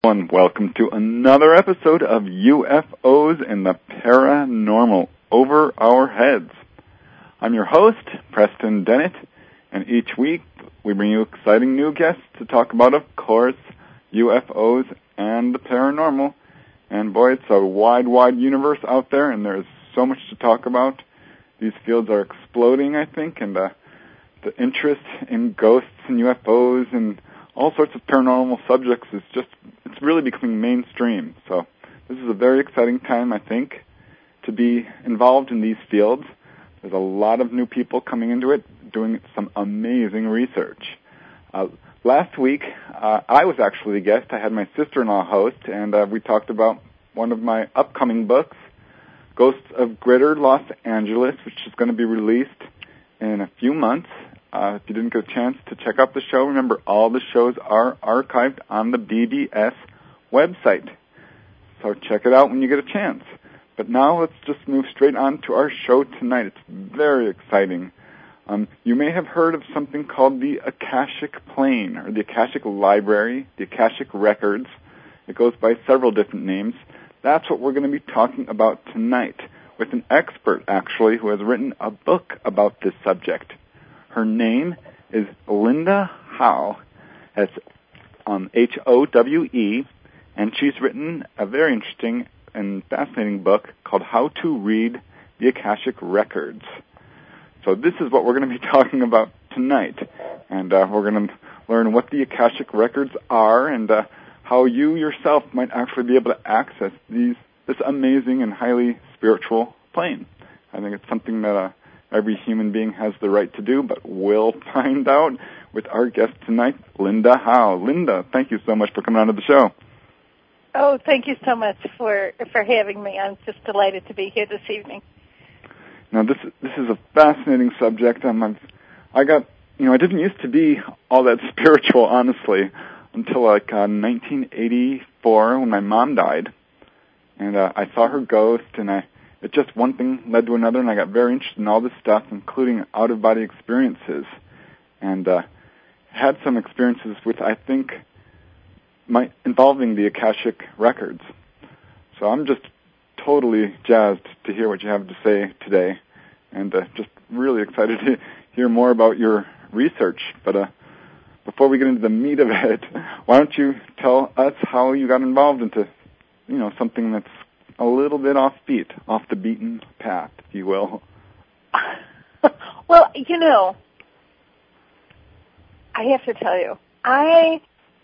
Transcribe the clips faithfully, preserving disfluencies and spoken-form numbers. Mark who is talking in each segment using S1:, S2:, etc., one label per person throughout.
S1: and welcome to another episode of U F Os and the Paranormal Over Our Heads. I'm your host, Preston Dennett, and each week we bring you exciting new guests to talk about, of course, U F Os and the paranormal. And boy, it's a wide, wide universe out there, and there's so much to talk about. These fields are exploding, I think, and uh, the interest in ghosts and U F Os and all sorts of paranormal subjects is just, it's really becoming mainstream. So this is a very exciting time, I think, to be involved in these fields. There's a lot of new people coming into it, doing some amazing research. Uh, last week, uh, I was actually the guest. I had my sister-in-law host, and uh, we talked about one of my upcoming books, Ghosts of Greater Los Angeles, which is going to be released in a few months. Uh, if you didn't get a chance to check out the show, remember all the shows are archived on the B B S website. So check it out when you get a chance. But now let's just move straight on to our show tonight. It's very exciting. Um, you may have heard of something called the Akashic Plane, or the Akashic Library, the Akashic Records. It goes by several different names. That's what we're going to be talking about tonight, with an expert, actually, who has written a book about this subject. Her name is Linda Howe. That's um, H O W E, and she's written a very interesting and fascinating book called How to Read the Akashic Records. So this is what we're going to be talking about tonight, and uh, we're going to learn what the Akashic Records are and uh, how you yourself might actually be able to access these this amazing and highly spiritual plane. I think it's something that uh, every human being has the right to do, but we'll find out with our guest tonight, Linda Howe. Linda, thank you so much for coming on to the show.
S2: Oh, thank you so much for for having me. I'm just delighted to be here this evening.
S1: Now, this this is a fascinating subject. Um, I've, I got, you know, I didn't used to be all that spiritual, honestly, until like uh, nineteen eighty-four when my mom died, and uh, I saw her ghost, and I. It just one thing led to another, and I got very interested in all this stuff, including out-of-body experiences, and uh, had some experiences with, I think, my, involving the Akashic Records. So I'm just totally jazzed to hear what you have to say today, and uh, just really excited to hear more about your research. But uh, before we get into the meat of it, why don't you tell us how you got involved into, you know, something that's a little bit offbeat, off the beaten path, if you will.
S2: Well, you know, I have to tell you, I,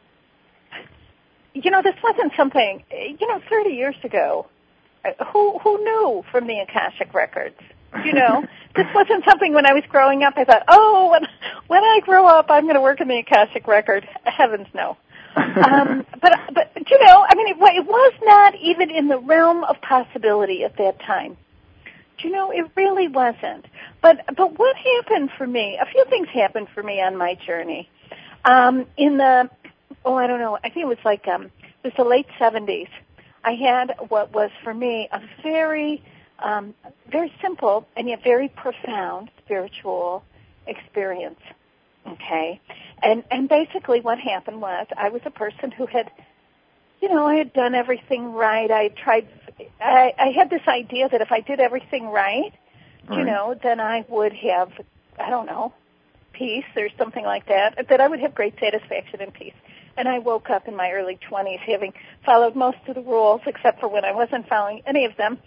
S2: you know, this wasn't something, you know, thirty years ago, who who knew from the Akashic Records? You know, this wasn't something when I was growing up. I thought, oh, when, when I grow up, I'm going to work in the Akashic Record. Heavens no. um, but, but, you know, I mean, it, it was not even in the realm of possibility at that time. You know, it really wasn't. But, but what happened for me, a few things happened for me on my journey. Um, in the, oh, I don't know, I think it was like, um, it was the late seventies. I had what was for me a very, um, very simple and yet very profound spiritual experience. Okay, and and basically what happened was I was a person who had, you know, I had done everything right. I tried, I, I had this idea that if I did everything right, right, you know, then I would have, I don't know, peace or something like that, that I would have great satisfaction and peace. And I woke up in my early twenties having followed most of the rules except for when I wasn't following any of them.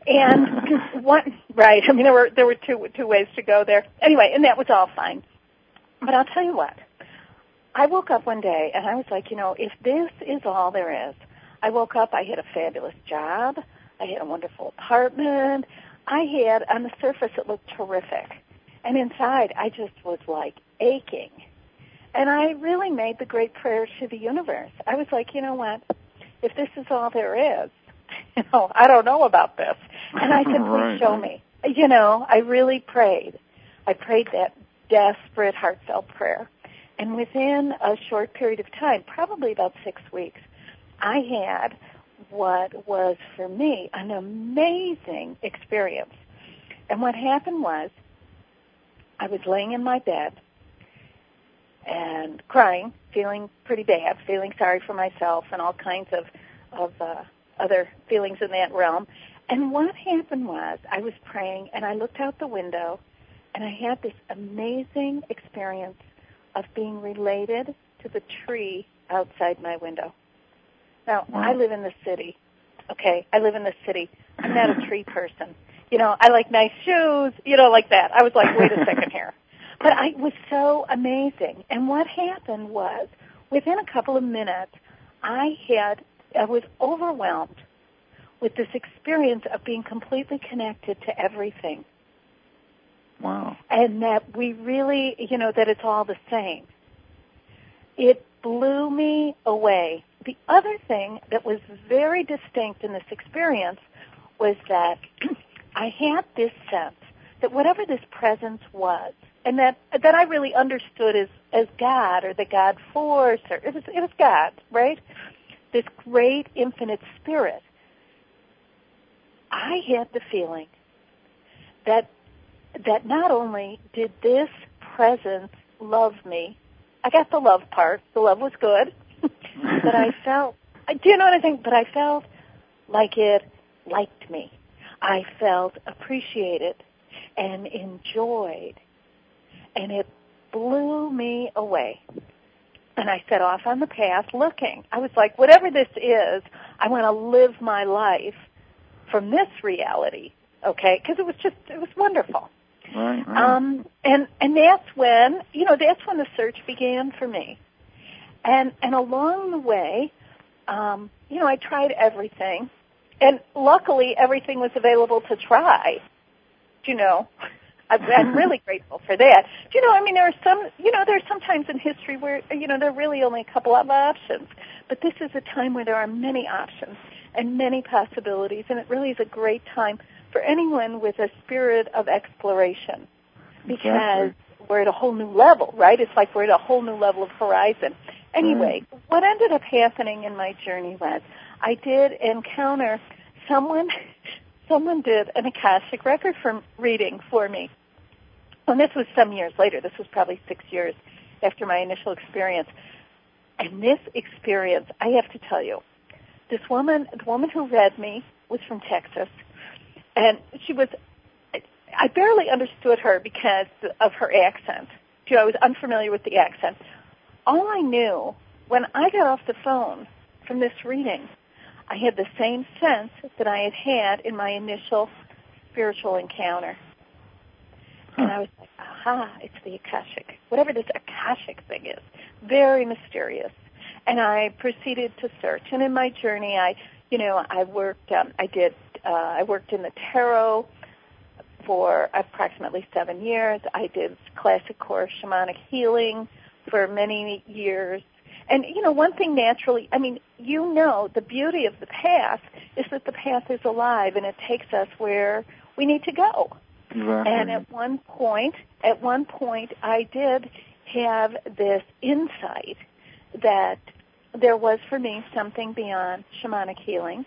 S2: And one, right, I mean, there were, there were two, two ways to go there. Anyway, and that was all fine. But I'll tell you what, I woke up one day and I was like, you know, if this is all there is, I woke up, I had a fabulous job, I had a wonderful apartment, I had, on the surface it looked terrific, and inside I just was like aching. And I really made the great prayer to the universe. I was like, you know what, if this is all there is, you know, I don't know about this. And I said, please
S1: right.
S2: show me. You know, I really prayed. I prayed that desperate, heartfelt prayer. And within a short period of time, probably about six weeks, I had what was, for me, an amazing experience. And what happened was, I was laying in my bed, and crying, feeling pretty bad, feeling sorry for myself, and all kinds of of uh, other feelings in that realm. And what happened was I was praying, and I looked out the window, and I had this amazing experience of being related to the tree outside my window. Now, wow. I live in the city. Okay, I live in the city. I'm not a tree person. You know, I like nice shoes, you know, like that. I was like, wait a second here. But I, it was so amazing. And what happened was, within a couple of minutes, I had, I was overwhelmed with this experience of being completely connected to everything.
S1: Wow.
S2: And that we really, you know, that it's all the same. It blew me away. The other thing that was very distinct in this experience was that I had this sense that whatever this presence was, and that that I really understood as, as God or the God force, or it was, it was God, right? This great infinite spirit. I had the feeling that that not only did this presence love me, I got the love part, the love was good, but I felt, do you know what I think? But I felt like it liked me. I felt appreciated and enjoyed, and it blew me away. And I set off on the path looking. I was like, whatever this is, I want to live my life from this reality, okay? Because it was just, it was wonderful.
S1: Right, right.
S2: Um, and and that's when, you know, that's when the search began for me. And and along the way, um, you know, I tried everything. And luckily, everything was available to try. You know, I'm really grateful for that. You know, I mean, there are some, you know, there are some times in history where, you know, there are really only a couple of options. But this is a time where there are many options and many possibilities, and it really is a great time for anyone with a spirit of exploration, because exactly. We're at a whole new level, right? It's like we're at a whole new level of horizon. Anyway, mm. what ended up happening in my journey was I did encounter someone, someone did an Akashic record from reading for me. And this was some years later. This was probably six years after my initial experience. And this experience, I have to tell you, this woman, the woman who read me was from Texas. And she was, I barely understood her because of her accent. You know, I was unfamiliar with the accent. All I knew, when I got off the phone from this reading, I had the same sense that I had had in my initial spiritual encounter. Huh. And I was like, aha, it's the Akashic. Whatever this Akashic thing is. Very mysterious. And I proceeded to search. And in my journey, I, you know, I worked, um, I did, uh, I worked in the tarot for approximately seven years. I did classic course shamanic healing for many years. And, you know, one thing naturally, I mean, you know, the beauty of the path is that the path is alive and it takes us where we need to go.
S1: Exactly.
S2: And at one point, at one point, I did have this insight that there was for me something beyond shamanic healing,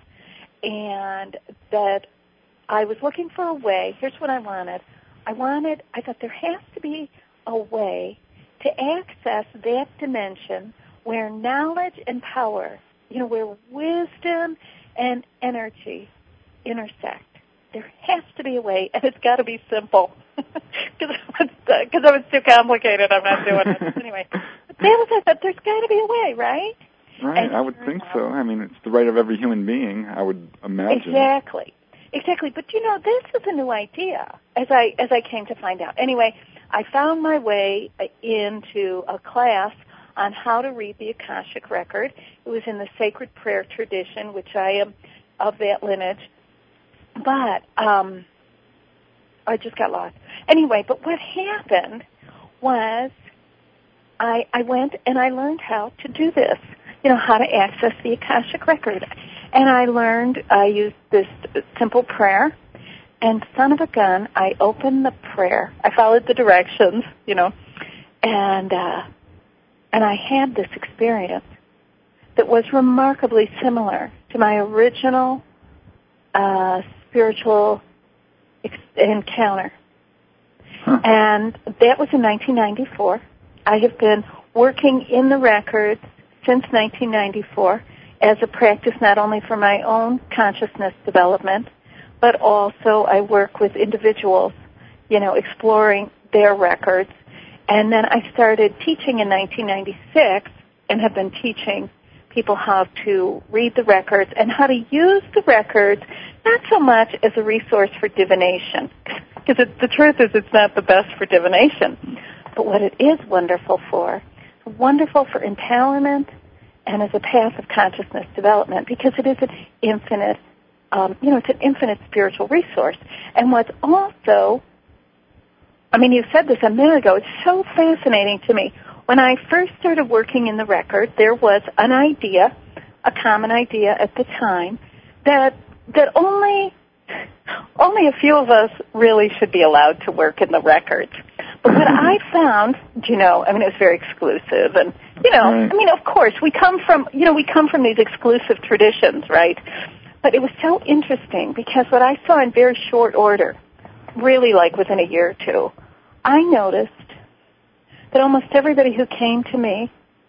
S2: and that I was looking for a way. Here's what I wanted. I wanted, I thought there has to be a way to access that dimension where knowledge and power, you know, where wisdom and energy intersect. There has to be a way, and it's got to be simple. Because I was too complicated, I'm not doing it. Anyway, but that was, I thought, there's got to be a way, right?
S1: Right, and I would think so. I mean, it's the right of every human being, I would imagine.
S2: Exactly. Exactly. But, you know, this is a new idea, as I as I came to find out. Anyway, I found my way into a class on how to read the Akashic Record. It was in the sacred prayer tradition, which I am of that lineage. But um, I just got lost. Anyway, but what happened was I, I went and I learned how to do this, you know, how to access the Akashic Record. And I learned, I used this simple prayer, and son of a gun, I opened the prayer. I followed the directions, you know, and uh, and I had this experience that was remarkably similar to my original uh, spiritual ex- encounter. Huh. And that was in nineteen ninety-four. I have been working in the records since nineteen ninety-four as a practice not only for my own consciousness development, but also I work with individuals, you know, exploring their records. And then I started teaching in nineteen ninety-six and have been teaching people how to read the records and how to use the records not so much as a resource for divination, because the truth is it's not the best for divination, but what it is wonderful for, wonderful for empowerment and as a path of consciousness development, because it is an infinite, um, you know, it's an infinite spiritual resource. And what's also, I mean, you said this a minute ago, it's so fascinating to me. When I first started working in the record, there was an idea, a common idea at the time, that that only only a few of us really should be allowed to work in the records. But what I found, you know, I mean, it was very exclusive, and you know, right. I mean, of course, we come from, you know, we come from these exclusive traditions, right? But it was so interesting because what I saw in very short order, really like within a year or two, I noticed that almost everybody who came to me,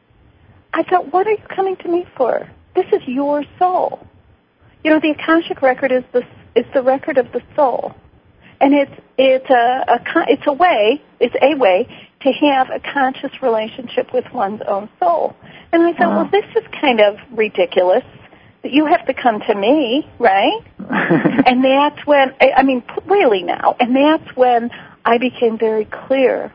S2: I thought, what are you coming to me for? This is your soul. You know, the Akashic record is the is the record of the soul, and it's it's a, a it's a way it's a way to have a conscious relationship with one's own soul. And I thought, wow. well, this is kind of ridiculous that you have to come to me, right? And that's when I mean, really now, and that's when I became very clear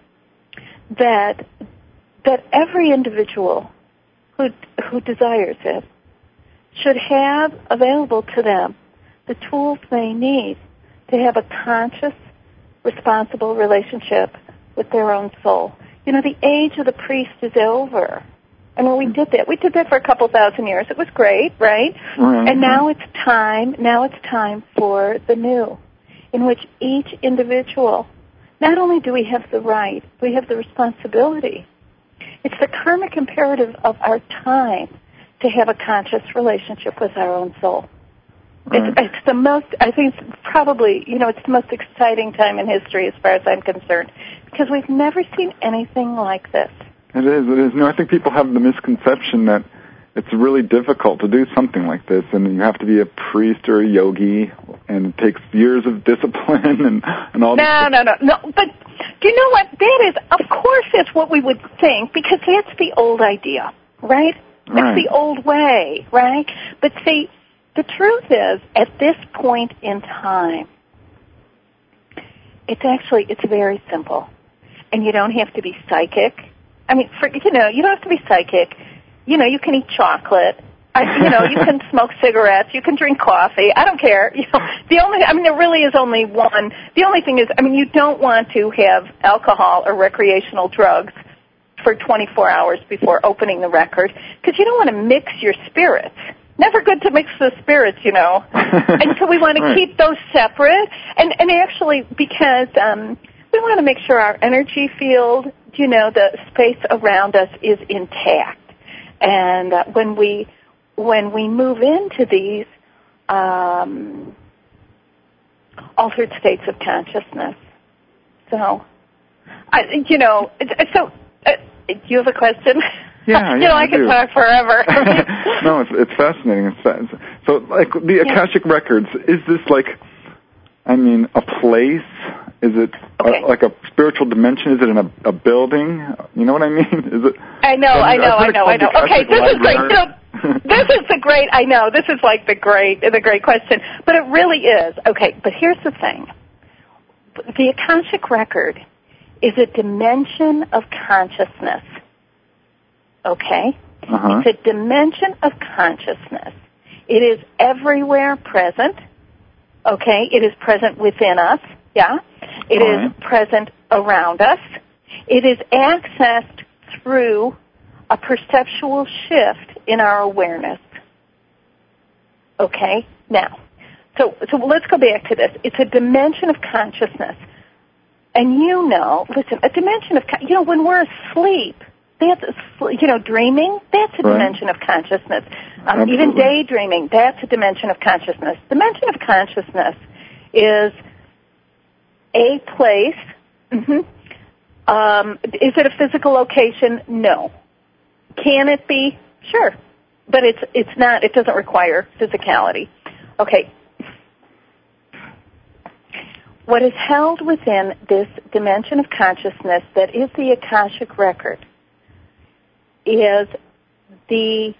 S2: that that every individual who who desires it should have available to them the tools they need to have a conscious, responsible relationship with their own soul. You know, the age of the priest is over. And when we did that, we did that for a couple thousand years. It was great, right? Mm-hmm. And now it's time, now it's time for the new, in which each individual, not only do we have the right, we have the responsibility. It's the karmic imperative of our time to have a conscious relationship with our own soul. Right. It's, it's the most, I think it's probably, you know, it's the most exciting time in history as far as I'm concerned, because we've never seen anything like this.
S1: It is, it is. No, I think people have the misconception that it's really difficult to do something like this, and you have to be a priest or a yogi, and it takes years of discipline and, and all
S2: No, no, no, no. But do you know what? That is, of course, that's what we would think, because that's the old idea, right? That's
S1: right.
S2: the old way, right? But see, the truth is, at this point in time, it's actually, it's very simple. And you don't have to be psychic. I mean, for, you know, you don't have to be psychic. You know, you can eat chocolate. I, you know, you can smoke cigarettes. You can drink coffee. I don't care. You know, the only, I mean, there really is only one. The only thing is, I mean, you don't want to have alcohol or recreational drugs for twenty-four hours before opening the record, because you don't want to mix your spirits. Never good to mix the spirits, you know. And so we want to right. keep those separate. And, and actually, because um, we want to make sure our energy field, you know, the space around us is intact. And uh, when we when we move into these um, altered states of consciousness, so I, you know, so uh, do you have a question?
S1: Yeah,
S2: you
S1: yeah,
S2: know, I, I could talk forever.
S1: No, it's it's fascinating. It's fascinating. So, like the Akashic yeah. Records, is this like, I mean, a place? Is it
S2: okay.
S1: a, like a spiritual dimension? Is it in a, a building? You know what I mean? Is it?
S2: I know, I, mean, I know, I know, I know. Okay, this is great. You know, this is the great. I know, this is like the great, the great question, but it really is. Okay, but here's the thing: the Akashic Record is a dimension of consciousness. Okay?
S1: Uh-huh.
S2: It's a dimension of consciousness. It is everywhere present. Okay? It is present within us. Yeah? It
S1: All
S2: is
S1: right.
S2: present around us. It is accessed through a perceptual shift in our awareness. Okay? Now, so, so let's go back to this. It's a dimension of consciousness. And you know, listen, a dimension of, you know, when we're asleep, that's, you know, dreaming, that's a
S1: right.
S2: dimension of consciousness. Um, even daydreaming, that's a dimension of consciousness. Dimension of consciousness is a place, mm-hmm, Um, is it a physical location? No. Can it be? Sure. But it's it's not, it doesn't require physicality. Okay. What is held within this dimension of consciousness that is the Akashic record is the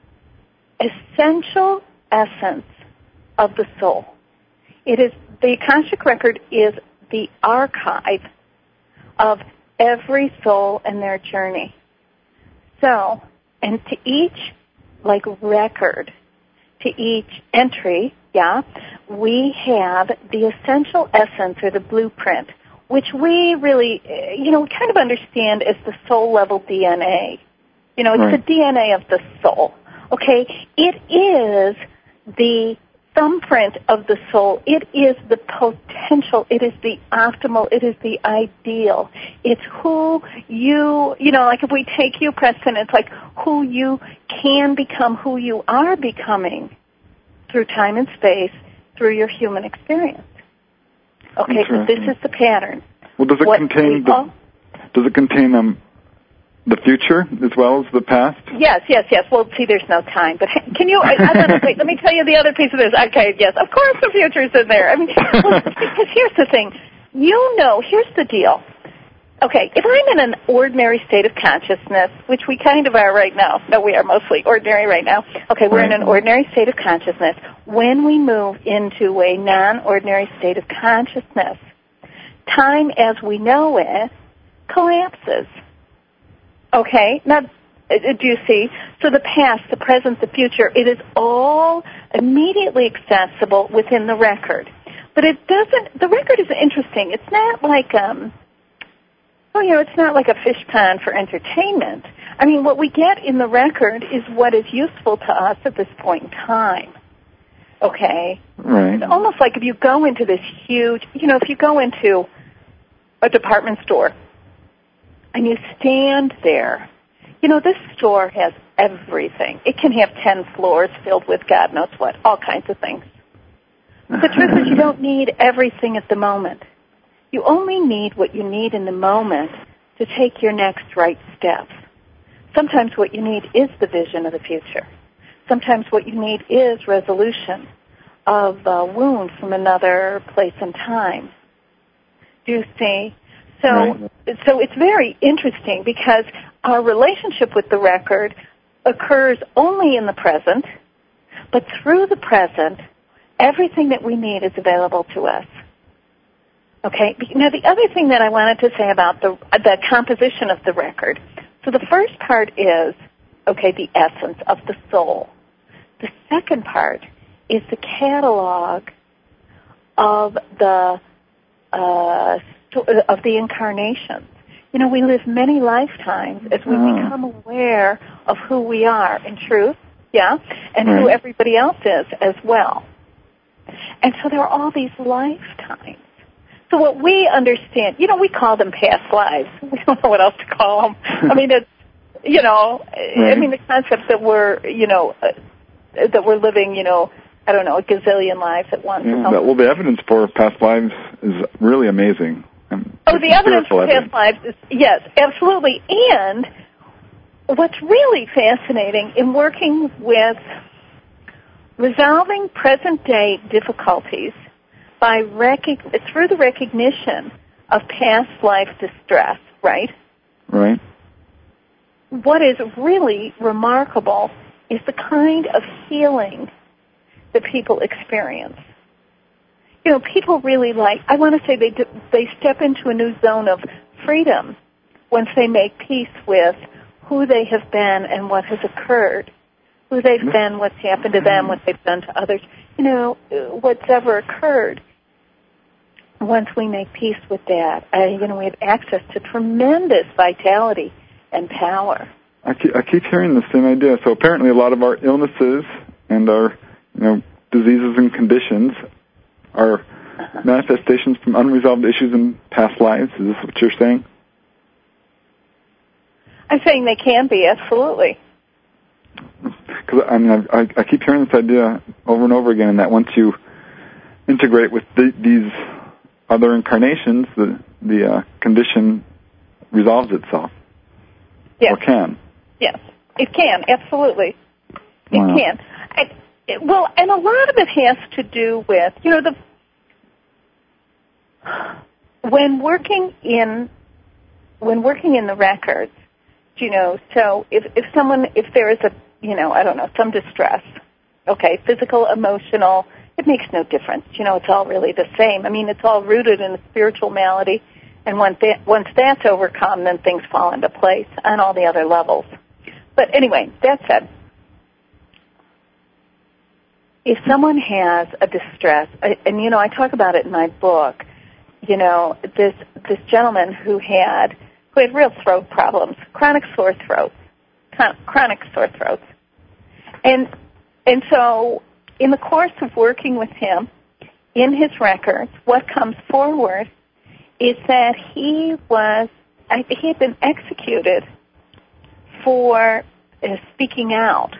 S2: essential essence of the soul. It is, the Akashic record is the archive of every soul and their journey. So, and to each, like, record, to each entry, yeah, we have the essential essence or the blueprint, which we really, you know, we kind of understand as the soul-level D N A. You know, it's right. The D N A of the soul, okay? It is the thumbprint of the soul. It is the potential. It is the optimal. It is the ideal. It's who you, you know, like if we take you, Preston, it's like who you can become, who you are becoming through time and space, through your human experience. Okay, so this is the pattern.
S1: Well, does it what contain the, does it contain um, the future as well as the past?
S2: Yes, yes, yes. Well, see, there's no time. But can you, I, I don't know, wait, let me tell you the other piece of this. Okay, yes, of course the future's in there. I mean, well, because here's the thing. You know, here's the deal. Okay, if I'm in an ordinary state of consciousness, which we kind of are right now, no, we are mostly ordinary right now. Okay, we're right. in an ordinary state of consciousness. When we move into a non-ordinary state of consciousness, time as we know it collapses. Okay, now, do you see? So the past, the present, the future, it is all immediately accessible within the record. But it doesn't, the record is interesting. It's not like, um, well, you know, it's not like a fish pond for entertainment. I mean, what we get in the record is what is useful to us at this point in time. Okay?
S1: Right.
S2: It's almost like if you go into this huge, you know, if you go into a department store, and you stand there, you know, this store has everything. It can have ten floors filled with God knows what, all kinds of things. But the truth is you don't need everything at the moment. You only need what you need in the moment to take your next right steps. Sometimes what you need is the vision of the future. Sometimes what you need is resolution of a wound from another place and time. Do you see? So, right. so it's very interesting because our relationship with the record occurs only in the present, but through the present, everything that we need is available to us. Okay. Now, the other thing that I wanted to say about the the composition of the record. So the first part is, okay, the essence of the soul. The second part is the catalog of the uh, of the incarnations. You know, we live many lifetimes as we oh. become aware of who we are in truth, yeah, and right. who everybody else is as well. And so there are all these lifetimes. So what we understand, you know, we call them past lives. We don't know what else to call them. I mean, it's, you know, right. I mean, the concept that we're, you know, uh, that we're living, you know, I don't know, a gazillion lives at once.
S1: Yeah, that, well, the evidence for past lives is really amazing. And
S2: oh, the evidence for past lives is, yes, absolutely. And what's really fascinating in working with resolving present-day difficulties by rec- through the recognition of past life distress, right?
S1: Right.
S2: What is really remarkable is the kind of healing that people experience. You know, people really like, I want to say they do, they step into a new zone of freedom once they make peace with who they have been and what has occurred, who they've been, what's happened to them, what they've done to others, you know, what's ever occurred. Once we make peace with that, uh, you know, we have access to tremendous vitality and power.
S1: I keep, I keep hearing the same idea. So apparently a lot of our illnesses and our, you know, diseases and conditions are uh-huh. manifestations from unresolved issues in past lives. Is this what you're saying?
S2: I'm saying they can be, absolutely.
S1: Because I mean, I, I keep hearing this idea over and over again, and that once you integrate with the, these other incarnations, the the uh, condition resolves itself.
S2: Yes.
S1: Or can.
S2: Yes, it can, absolutely. It
S1: Wow.
S2: can. I, it, well, and a lot of it has to do with, you know, the when working in when working in the records, you know, so if, if someone, if there is a, you know, I don't know, some distress, okay, physical, emotional, it makes no difference. You know, it's all really the same. I mean, it's all rooted in a spiritual malady, and once that, once that's overcome, then things fall into place on all the other levels. But anyway, that said, if someone has a distress, and, you know, I talk about it in my book, you know, this this gentleman who had who had real throat problems, chronic sore throats, chronic sore throats, and and so in the course of working with him, in his records, what comes forward is that he was he had been executed for uh, speaking out.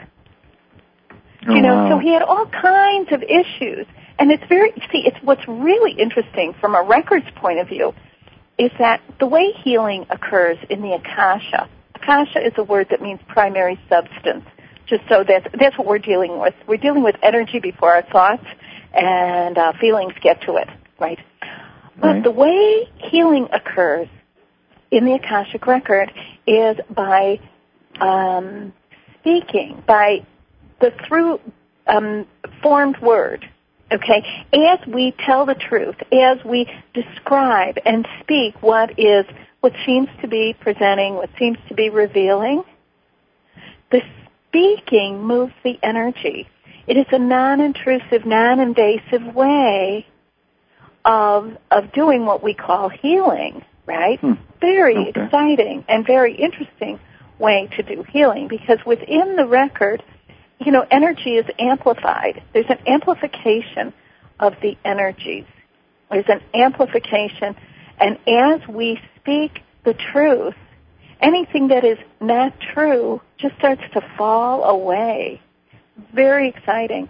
S1: Oh,
S2: you know,
S1: wow.
S2: so he had all kinds of issues. And it's very, see, it's what's really interesting from a records point of view is that the way healing occurs in the Akasha, Akasha is a word that means primary substance, just so that's, that's what we're dealing with. We're dealing with energy before our thoughts and uh, feelings get to it, right? But
S1: Right.
S2: the way healing occurs in the Akashic record is by um, speaking, by the through um, formed word. Okay, as we tell the truth, as we describe and speak what is, what seems to be presenting, what seems to be revealing, the speaking moves the energy. It is a non-intrusive, non-invasive way of of doing what we call healing, right?
S1: Hmm.
S2: Very
S1: Okay.
S2: exciting and very interesting way to do healing, because within the record, you know, energy is amplified. There's an amplification of the energies. There's an amplification, and as we speak the truth, anything that is not true just starts to fall away. Very exciting.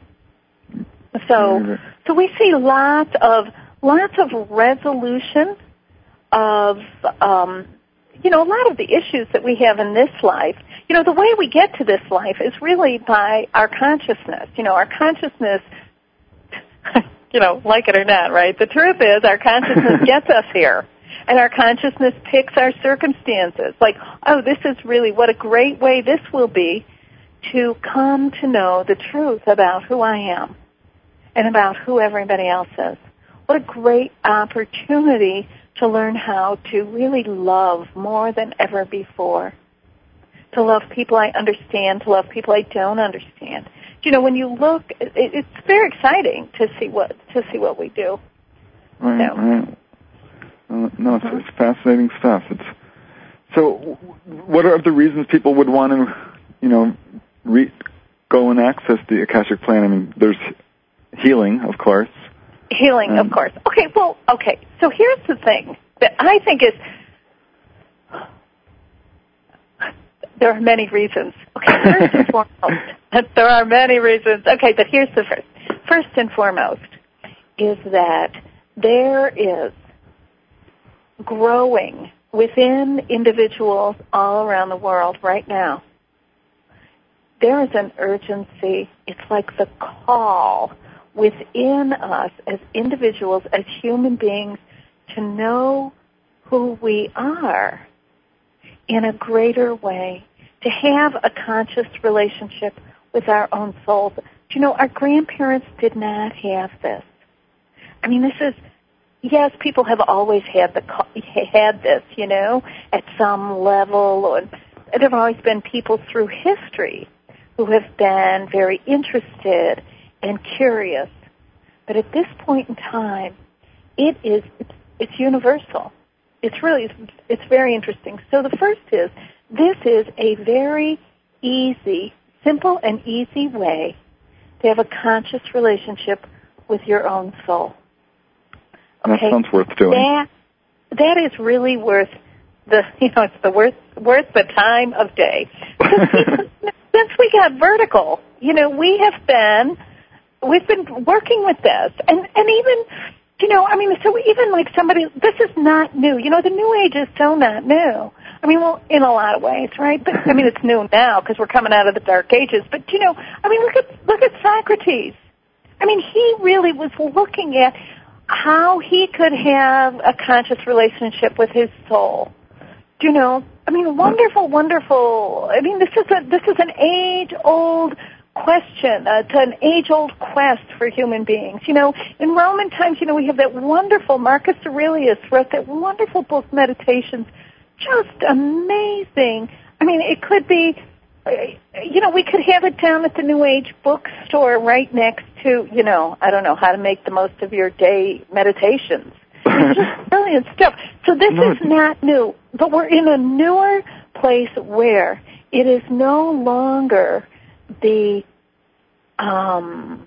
S2: So, so we see lots of lots of resolution of, um, you know, a lot of the issues that we have in this life. You know, the way we get to this life is really by our consciousness. You know, our consciousness, you know, like it or not, right? The truth is our consciousness gets us here. And our consciousness picks our circumstances. Like, oh, this is really, what a great way this will be to come to know the truth about who I am and about who everybody else is. What a great opportunity to learn how to really love more than ever before. To love people I understand, to love people I don't understand. You know, when you look, it, it's very exciting to see what to see what we do.
S1: Right,
S2: so.
S1: right. Uh, no, it's, it's fascinating stuff. It's so. What are the reasons people would want to, you know, re- go and access the Akashic Plan? I mean, there's healing, of course.
S2: Healing,
S1: um,
S2: of course. Okay, well, okay. So here's the thing that I think is. There are many reasons. Okay, first and foremost, there are many reasons. Okay, but here's the first. First and foremost is that there is growing within individuals all around the world right now. There is an urgency. It's like the call within us as individuals, as human beings, to know who we are in a greater way, to have a conscious relationship with our own souls. You know, our grandparents did not have this. I mean, this is, yes, people have always had the had this, you know, at some level. And there have always been people through history who have been very interested and curious. But at this point in time, it is it's, it's universal. It's really, it's, it's very interesting. So the first is, this is a very easy, simple and easy way to have a conscious relationship with your own soul. Okay?
S1: That sounds worth doing.
S2: That, that is really worth the, you know, it's the worth, worth the time of day. Because since we got vertical, you know, we have been, we've been working with this. And, and even, you know, I mean, so even like somebody, this is not new. You know, the New Age is so not new. I mean, well, in a lot of ways, right? But I mean, it's new now because we're coming out of the Dark Ages. But you know, I mean, look at look at Socrates. I mean, he really was looking at how he could have a conscious relationship with his soul. Do you know? I mean, wonderful, wonderful. I mean, this is a this is an age-old question. Uh, it's an age-old quest for human beings. You know, in Roman times, you know, we have that wonderful Marcus Aurelius wrote that wonderful book, Meditations. Just amazing. I mean, it could be, you know, we could have it down at the New Age bookstore right next to, you know, I don't know, how to make the most of your day meditations. It's just brilliant stuff. So this no. is not new, but we're in a newer place where it is no longer the, um,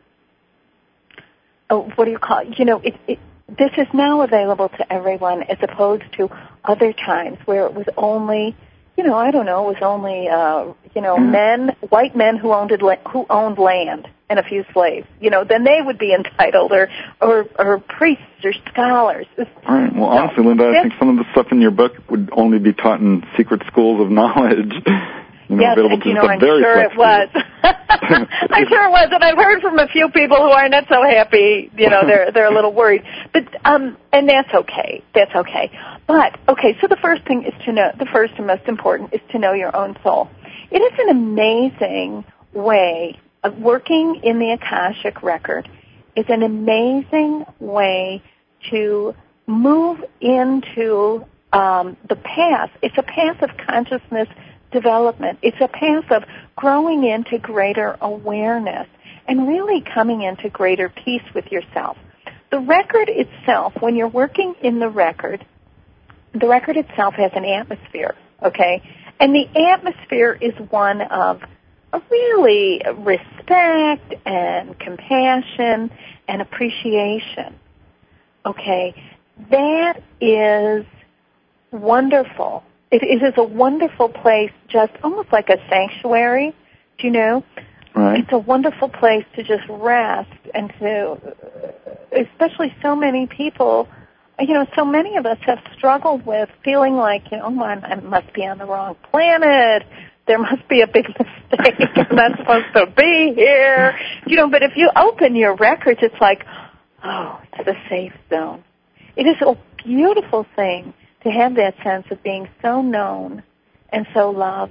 S2: oh, what do you call it? You know, it, it this is now available to everyone as opposed to other times where it was only, you know, I don't know, it was only, uh, you know, mm. men, white men who owned who owned land and a few slaves. You know, then they would be entitled, or or, or priests or scholars.
S1: All right. Well, honestly, Linda, I think some of the stuff in your book would only be taught in secret schools of knowledge. You know,
S2: yes, and you know, I'm sure it was. I'm sure it was, and I've heard from a few people who are not so happy. You know, they're they're a little worried, but um, and that's okay. That's okay. But okay, so the first thing is to know. The first and most important is to know your own soul. It is an amazing way of working in the Akashic record. Is an amazing way to move into um, the path. It's a path of consciousness development. It's a path of growing into greater awareness and really coming into greater peace with yourself. The record itself, when you're working in the record, the record itself has an atmosphere, okay? And the atmosphere is one of a really respect and compassion and appreciation, okay? That is wonderful. It, it is a wonderful place, just almost like a sanctuary, do you know?
S1: Right.
S2: It's a wonderful place to just rest and to, especially so many people, you know, so many of us have struggled with feeling like, you know, I, I must be on the wrong planet. There must be a big mistake. I'm not supposed to be here. You know, but if you open your records, it's like, oh, it's a safe zone. It is a beautiful thing to have that sense of being so known and so loved.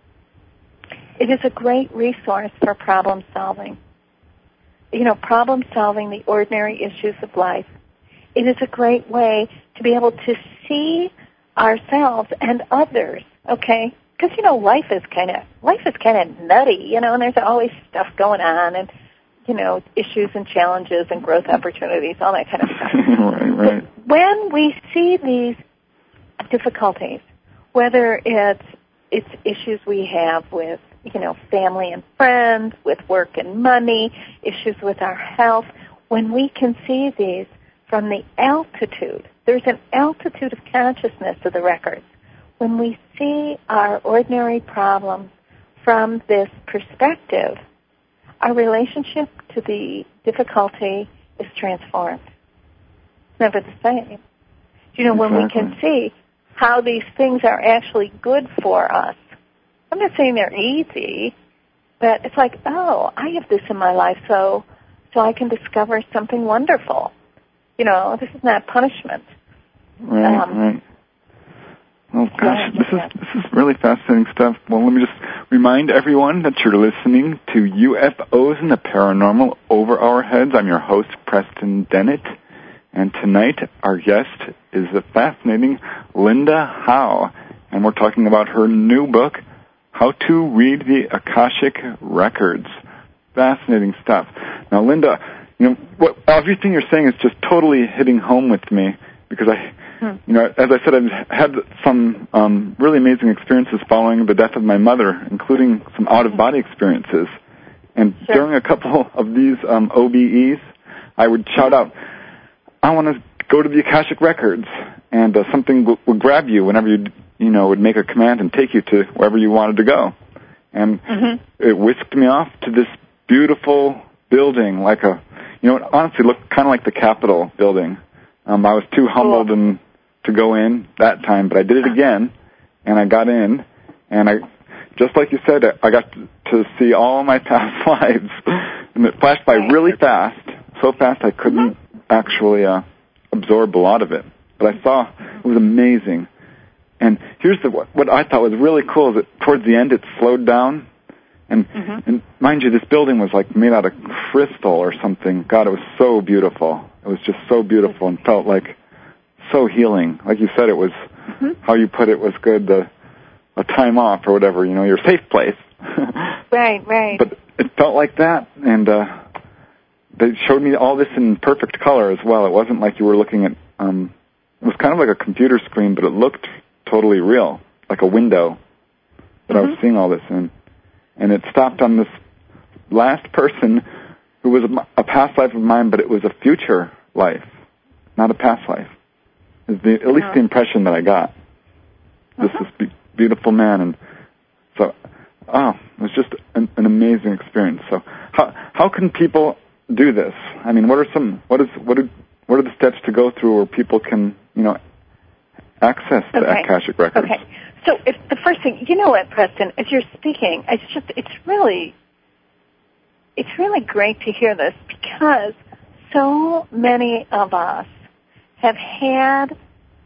S2: It is a great resource for problem solving. You know, problem solving the ordinary issues of life. It is a great way to be able to see ourselves and others, okay? Because, you know, life is kind of, life is kind of nutty, you know, and there's always stuff going on and, you know, issues and challenges and growth opportunities, all that kind of stuff.
S1: Right, right.
S2: But when we see these difficulties, whether it's it's issues we have with, you know, family and friends, with work and money, issues with our health, when we can see these from the altitude, there's an altitude of consciousness of the records. When we see our ordinary problems from this perspective, our relationship to the difficulty is transformed. It's never the same. You know, when
S1: exactly.
S2: we can see how these things are actually good for us. I'm not saying they're easy, but it's like, oh, I have this in my life, so so I can discover something wonderful. You know, this is not punishment.
S1: Right, um, right. Well, gosh, yeah, this yeah. is this is really fascinating stuff. Well, let me just remind everyone that you're listening to U F Os and the Paranormal Over Our Heads. I'm your host, Preston Dennett. And tonight, our guest is the fascinating Linda Howe. And we're talking about her new book, How to Read the Akashic Records. Fascinating stuff. Now, Linda, you know, what, everything you're saying is just totally hitting home with me because I, hmm. you know, as I said, I've had some um, really amazing experiences following the death of my mother, including some out-of-body experiences. And
S2: sure.
S1: during a couple of these um, O B Es, I would shout out, I want to go to the Akashic Records, and uh, something w- would grab you whenever you, you know, would make a command and take you to wherever you wanted to go. And mm-hmm. it whisked me off to this beautiful building, like a, you know, it honestly looked kind of like the Capitol building. Um, I was too humbled
S2: cool.
S1: and to go in that time, but I did it again, and I got in, and I, just like you said, I got to see all my past lives, and it flashed by really fast, so fast I couldn't mm-hmm. actually uh, absorb a lot of it. But I saw it was amazing. And here's the what, what I thought was really cool is that towards the end it slowed down, and mm-hmm. and mind you, this building was like made out of crystal or something. God, it was so beautiful. It was just so beautiful and felt like so healing. Like you said, it was, mm-hmm. how you put it was good, the, a time off or whatever, you know, your safe place.
S2: Right, right.
S1: But it felt like that, and uh, they showed me all this in perfect color as well. It wasn't like you were looking at, um, it was kind of like a computer screen, but it looked totally real, like a window that mm-hmm. I was seeing all this in. And it stopped on this last person who was a, a past life of mine, but it was a future life, not a past life. Is the, at least uh-huh. the impression that I got. This uh-huh. is be- beautiful man, and so oh, it was just an, an amazing experience. So, how how can people do this? I mean, what are some what is what are what are the steps to go through where people can you know access the
S2: okay.
S1: Akashic records?
S2: Okay, so if the first thing you know what, Preston, as you're speaking, it's just it's really it's really great to hear this because so many of us have had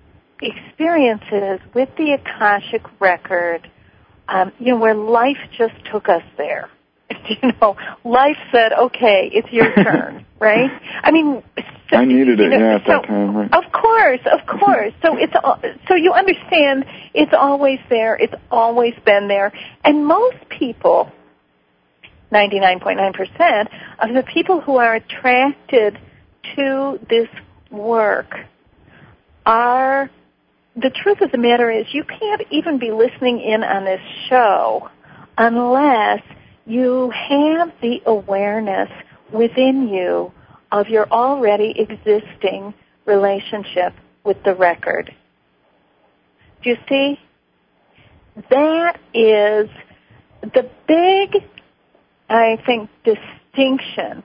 S2: experiences with the Akashic record, um, you know, where life just took us there. You know, life said, okay, it's your turn, right? I mean, so,
S1: I needed it,
S2: you know,
S1: yeah, at
S2: so,
S1: that time, right?
S2: Of course, of course. So it's so you understand it's always there, it's always been there, and most people, ninety-nine point nine percent of the people who are attracted to this work are, the truth of the matter is you can't even be listening in on this show unless you have the awareness within you of your already existing relationship with the record. Do you see? That is the big, I think, distinction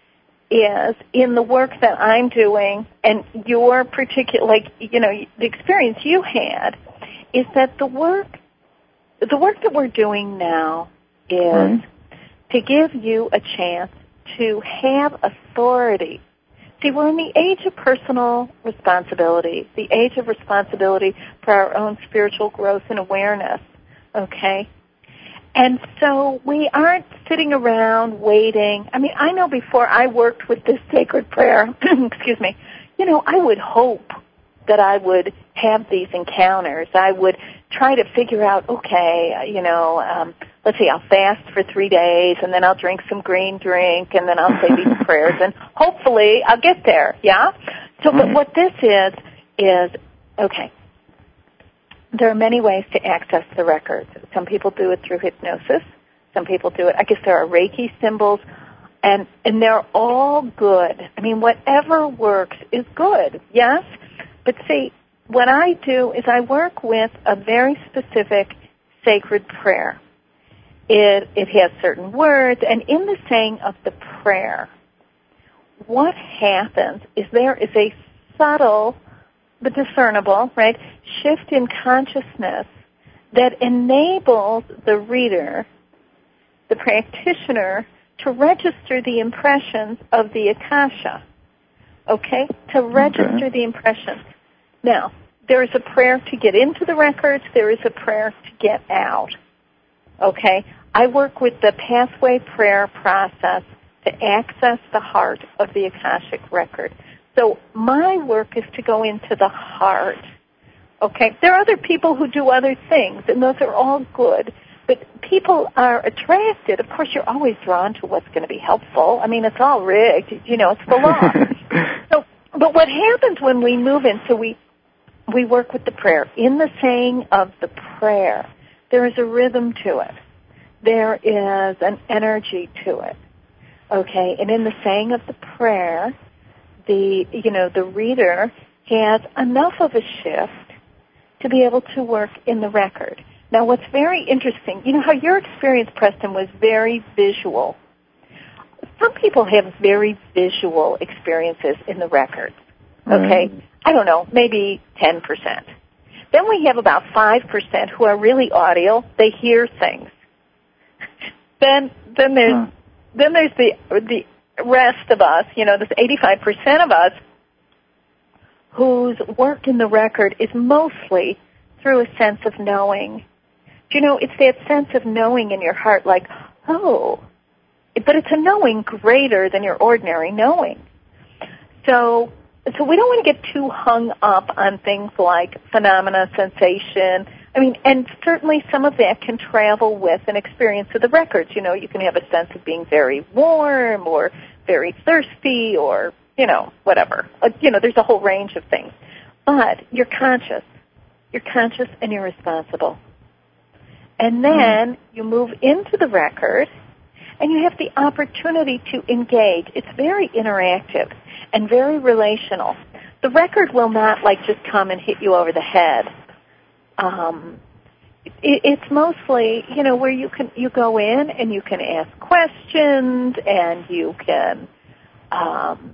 S2: is in the work that I'm doing and your particular, like, you know, the experience you had is that the work, the work that we're doing now is mm-hmm. to give you a chance to have authority. See, we're in the age of personal responsibility, the age of responsibility for our own spiritual growth and awareness, okay? And so we aren't sitting around waiting. I mean, I know before I worked with this sacred prayer, excuse me, you know, I would hope that I would have these encounters. I would try to figure out, okay, you know, um, let's see, I'll fast for three days, and then I'll drink some green drink, and then I'll say these prayers, and hopefully I'll get there, yeah? So but what this is, is, okay, there are many ways to access the records. Some people do it through hypnosis. Some people do it, I guess there are Reiki symbols, and, and they're all good. I mean, whatever works is good, yes? But see, what I do is I work with a very specific sacred prayer. It, it has certain words, and in the saying of the prayer, what happens is there is a subtle but discernible, right, shift in consciousness that enables the reader, the practitioner, to register the impressions of the Akasha, okay, to register okay. the impressions. Now, there is a prayer to get into the records. There is a prayer to get out, okay? I work with the pathway prayer process to access the heart of the Akashic record. So my work is to go into the heart, okay? There are other people who do other things, and those are all good. But people are attracted. Of course, you're always drawn to what's going to be helpful. I mean, it's all rigged. You know, it's the law. so, but what happens when we move in, so we, we work with the prayer. In the saying of the prayer, there is a rhythm to it. There is an energy to it, okay? And in the saying of the prayer, the, you know, the reader has enough of a shift to be able to work in the record. Now, what's very interesting, you know how your experience, Preston, was very visual. Some people have very visual experiences in the records, Okay?
S1: Right.
S2: I don't know, maybe ten percent. Then we have about five percent who are really audio. They hear things. Then then there's huh. then there's the the rest of us, you know, this eighty-five percent of us whose work in the record is mostly through a sense of knowing. Do you know, it's that sense of knowing in your heart, like, oh, but it's a knowing greater than your ordinary knowing. So, so we don't want to get too hung up on things like phenomena, sensation. I mean, and certainly some of that can travel with an experience of the records. You know, you can have a sense of being very warm or very thirsty or, you know, whatever. Uh, you know, there's a whole range of things. But you're conscious. You're conscious and you're responsible. And then mm. you move into the record and you have the opportunity to engage. It's very interactive and very relational. The record will not, like, just come and hit you over the head. Um, it, it's mostly, you know, where you can you go in and you can ask questions and you can um,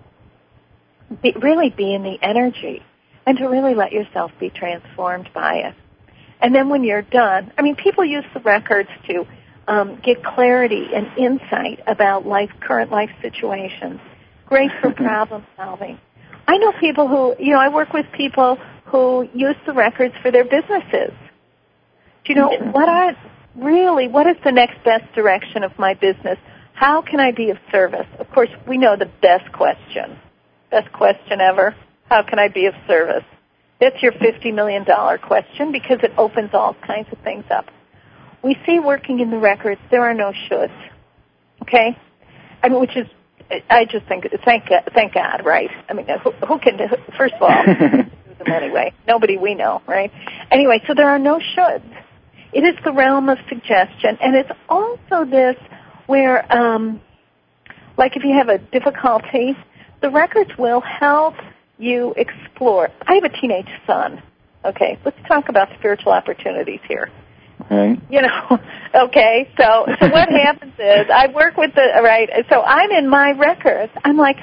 S2: be, really be in the energy and to really let yourself be transformed by it. And then when you're done, I mean, people use the records to um, get clarity and insight about life, current life situations. Great for problem solving. I know people who, you know, I work with people who use the records for their businesses. Do you know, what I really, what is the next best direction of my business? How can I be of service? Of course, we know the best question. Best question ever. How can I be of service? That's your fifty million dollars question because it opens all kinds of things up. We see working in the records, there are no shoulds. Okay? I mean, which is, I just think, thank God, thank God, right? I mean, who, who can, first of all, do them anyway? Nobody we know, right? Anyway, so there are no shoulds. It is the realm of suggestion, and it's also this where, um, like if you have a difficulty, the records will help you explore. I have a teenage son. Okay, let's talk about spiritual opportunities here.
S1: Right.
S2: You know, okay, so so what happens is I work with the, right, so I'm in my records. I'm like,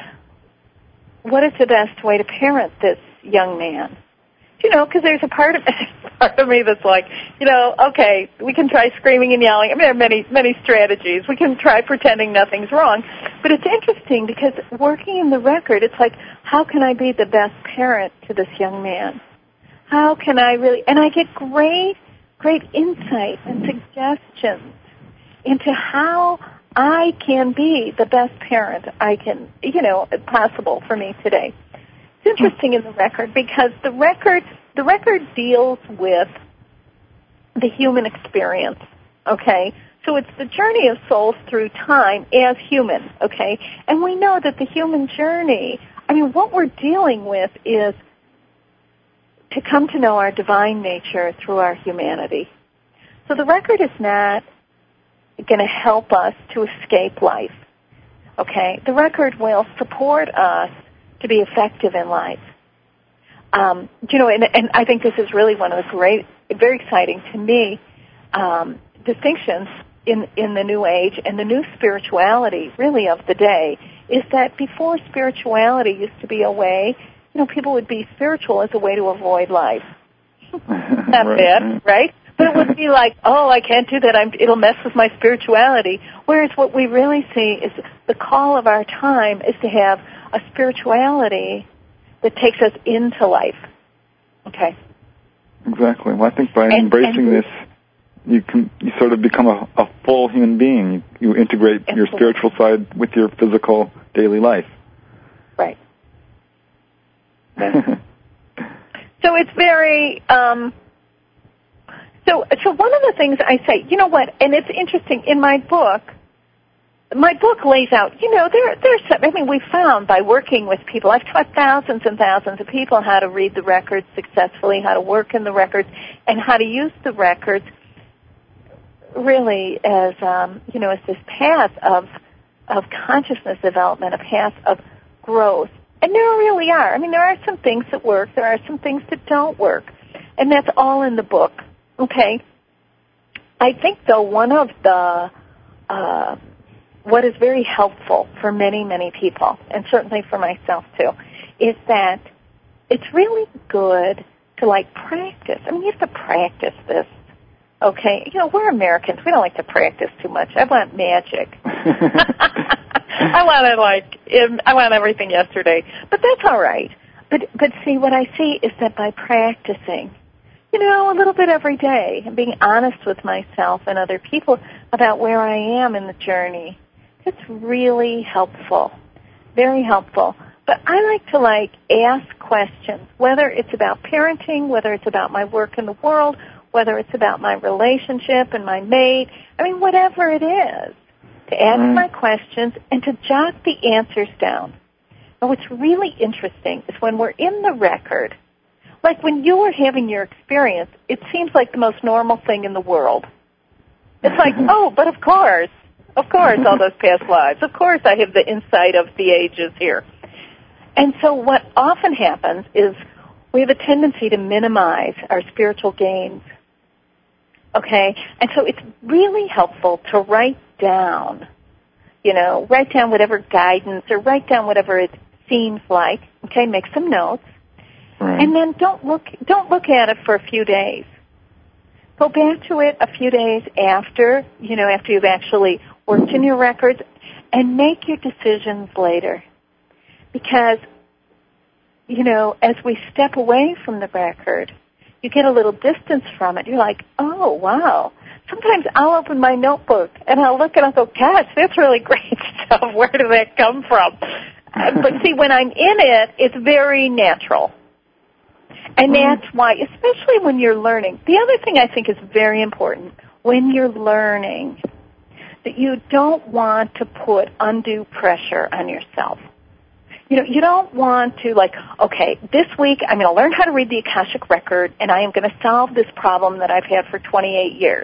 S2: what is the best way to parent this young man? You know, because there's a part of part of me that's like, you know, okay, we can try screaming and yelling. I mean, there are many, many strategies. We can try pretending nothing's wrong. But it's interesting because working in the record, it's like, how can I be the best parent to this young man? How can I really, and I get great, great insight and suggestions into how I can be the best parent I can, you know, possible for me today. It's interesting in the record because the record the record deals with the human experience, okay? So it's the journey of souls through time as human, okay? And we know that the human journey, I mean, what we're dealing with is to come to know our divine nature through our humanity. So the record is not going to help us to escape life, okay? The record will support us to be effective in life. Um, you know, and, and I think this is really one of the great, very exciting to me, um, distinctions in, in the New Age and the new spirituality, really, of the day, is that before spirituality used to be a way, you know, people would be spiritual as a way to avoid life. Not right. bad, right? But it would be like, oh, I can't do that. I'm, it'll mess with my spirituality. Whereas what we really see is the call of our time is to have a spirituality that takes us into life. Okay.
S1: Exactly. Well, I think by
S2: and,
S1: embracing
S2: and,
S1: this, you can you sort of become a, a full human being. You, you integrate absolutely. Your spiritual side with your physical daily life.
S2: Right. Okay. So it's very. Um, so so one of the things I say, you know what, and it's interesting in my book. My book lays out, you know, there, there's, I mean, we found by working with people, I've taught thousands and thousands of people how to read the records successfully, how to work in the records, and how to use the records really as, um, you know, as this path of, of consciousness development, a path of growth. And there really are. I mean, there are some things that work, there are some things that don't work, and that's all in the book, okay? I think, though, one of the, uh, what is very helpful for many, many people, and certainly for myself too, is that it's really good to, like, practice. I mean, you have to practice this, okay? You know, we're Americans. We don't like to practice too much. I want magic. I want it, like, I want everything yesterday. But that's all right. But, but see, what I see is that by practicing, you know, a little bit every day, and being honest with myself and other people about where I am in the journey, it's really helpful, very helpful. But I like to, like, ask questions, whether it's about parenting, whether it's about my work in the world, whether it's about my relationship and my mate, I mean, whatever it is, to ask mm. my questions and to jot the answers down. And what's really interesting is when we're in the record, like when you were having your experience, it seems like the most normal thing in the world. It's like, oh, but of course, of course, all those past lives. Of course I have the insight of the ages here. And so what often happens is we have a tendency to minimize our spiritual gains, okay? And so it's really helpful to write down, you know, write down whatever guidance or write down whatever it seems like, okay? Make some notes.
S1: Right.
S2: And then don't look, don't look at it for a few days. Go back to it a few days after, you know, after you've actually worked in your records, and make your decisions later. Because, you know, as we step away from the record, you get a little distance from it. You're like, oh, wow. Sometimes I'll open my notebook and I'll look and I'll go, gosh, that's really great stuff. Where did that come from? But see, when I'm in it, it's very natural. And that's why, especially when you're learning, the other thing I think is very important, when you're learning, that you don't want to put undue pressure on yourself. You know, you don't want to, like, okay, this week I'm going to learn how to read the Akashic Record, and I am going to solve this problem that I've had for twenty-eight years.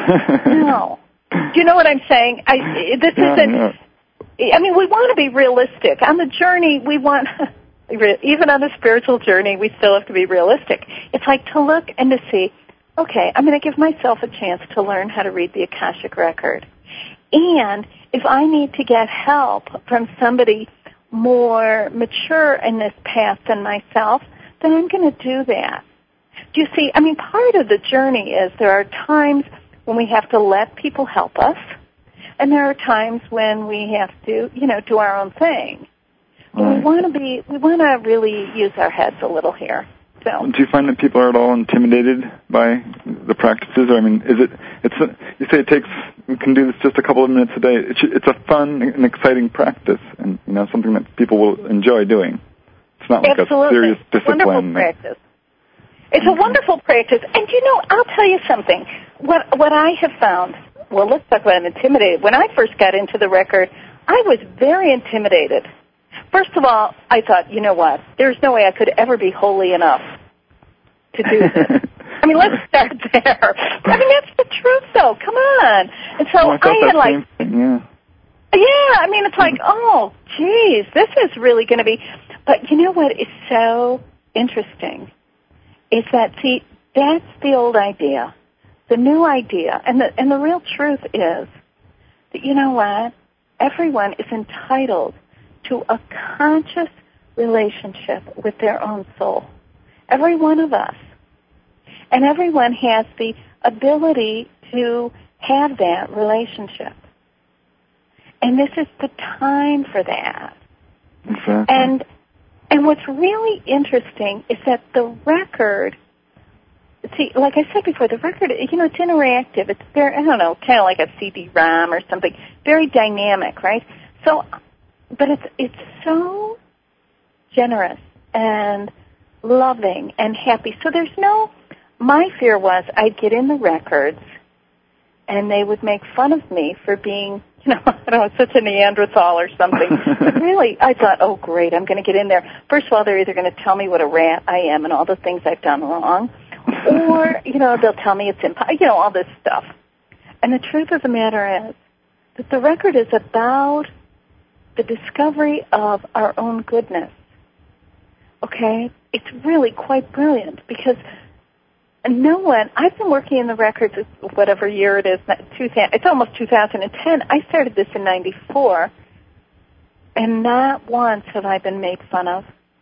S2: No. Do you know what I'm saying? I, this
S1: yeah,
S2: isn't,
S1: yeah.
S2: I mean, we want to be realistic. On the journey, we want, even on the spiritual journey, we still have to be realistic. It's like to look and to see, okay, I'm going to give myself a chance to learn how to read the Akashic Record. And if I need to get help from somebody more mature in this path than myself, then I'm going to do that. Do you see, I mean, part of the journey is there are times when we have to let people help us, and there are times when we have to, you know, do our own thing. But
S1: right.
S2: we want to be, we want to really use our heads a little here. So.
S1: Do you find that people are at all intimidated by the practices? Or, I mean, is it, it's a, you say it takes, we can do this just a couple of minutes a day. It's, it's a fun and exciting practice, and, you know, something that people will enjoy doing. It's not like
S2: Absolutely.
S1: a serious discipline.
S2: Wonderful practice. It's a wonderful practice. And, you know, I'll tell you something. What, what I have found, well, let's talk about intimidated. When I first got into the record, I was very intimidated. First of all, I thought, you know what, there's no way I could ever be holy enough to do this. I mean, let's start there. I mean, that's the truth, though. Come on. And so
S1: oh, I,
S2: I had, like,
S1: thing, yeah.
S2: yeah, I mean, it's like, oh, geez, this is really going to be, but you know what is so interesting is that, see, that's the old idea. The new idea, and the, and the real truth is that, you know what, everyone is entitled to a conscious relationship with their own soul. Every one of us. And everyone has the ability to have that relationship. And this is the time for that.
S1: Exactly.
S2: And and what's really interesting is that the record, see, like I said before, the record, you know, it's interactive. It's very, I don't know, kind of like a C D ROM or something, very dynamic, right? So, but it's it's so generous and loving and happy. So there's no, my fear was I'd get in the records and they would make fun of me for being, you know, I don't know, such a Neanderthal or something. But really, I thought, oh, great, I'm going to get in there. First of all, they're either going to tell me what a rat I am and all the things I've done wrong, or, you know, they'll tell me it's impossible, you know, all this stuff. And the truth of the matter is that the record is about the discovery of our own goodness. Okay? It's really quite brilliant because no one, I've been working in the records, whatever year it is, it's almost two thousand ten. I started this in ninety-four, and not once have I been made fun of